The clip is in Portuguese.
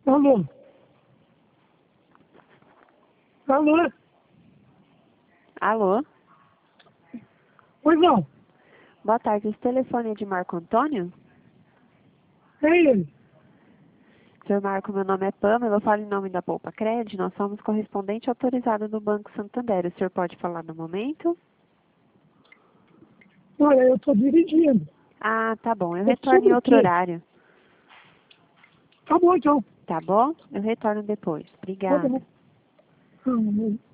Alô? Alô? Alô? Pois não. Boa tarde, esse telefone é de Marco Antônio? É ele. Senhor Marco, meu nome é Pamela, eu falo em nome da Poupa Cred, nós somos correspondente autorizado do Banco Santander. O senhor pode falar no momento? Olha, eu estou dirigindo. Ah, tá bom, eu É retorno em sobre o outro quê? horário. Tá bom, então. Tá bom? Eu retorno depois. Tá Obrigada. bom. Ah,